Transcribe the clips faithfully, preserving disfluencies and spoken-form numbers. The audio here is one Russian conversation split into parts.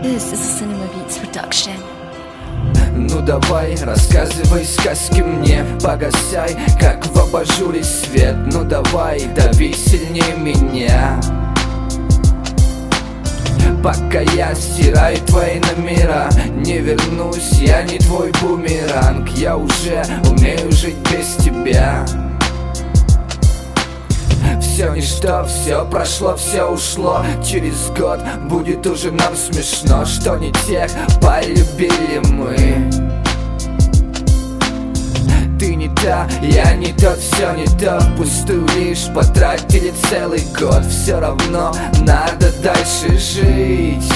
This is a Cinema Beats production. Ну давай, рассказывай сказки мне, погасяй, как в абажуре свет. Ну давай, дави сильнее меня, пока я стираю твои номера. Не вернусь, я не твой бумеранг. Я уже умею жить без тебя. Все ничто, все прошло, все ушло. Через год будет уже нам смешно, что не тех полюбили мы. Ты не та, я не тот, все не то. Впустую лишь потратили целый год. Все равно надо дальше жить.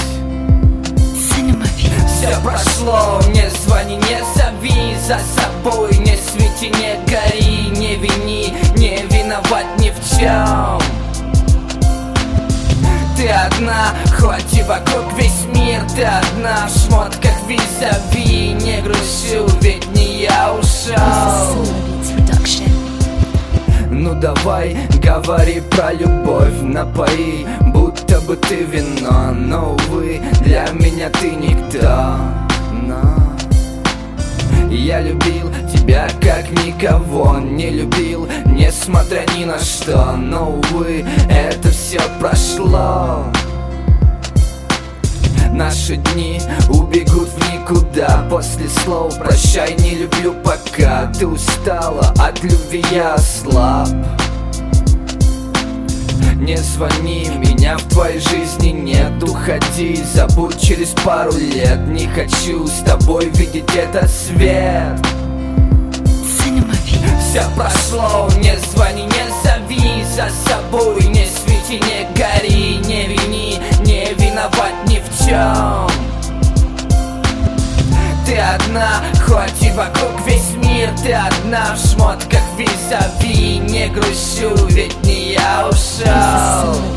Все прошло, не звони, не зови, за собой не свети, не гори, не вини, не виноват ни в чем. Ты одна, хвати вокруг весь мир. Ты одна в шмотках визави. Не грущу, ведь не я ушел. Ну давай, говори про любовь, напои, будто бы ты вино. Но, увы, для меня ты никто. Но я любил тебя как никого не любил, несмотря ни на что. Но, увы, это все прошло. Наши дни убегут в никуда. После слов прощай, не люблю пока. Ты устала, от любви я ослаб. Не звони, меня в твоей жизни нет. Уходи, забудь через пару лет. Не хочу с тобой видеть этот свет. Все прошло, не звони, не зови, за собой не свети, не гори, не вини, не виноват ни в чем. Ты одна, хвати вокруг весь мир. Ты одна в шмотках визави. Не грущу, ведь не я ушел.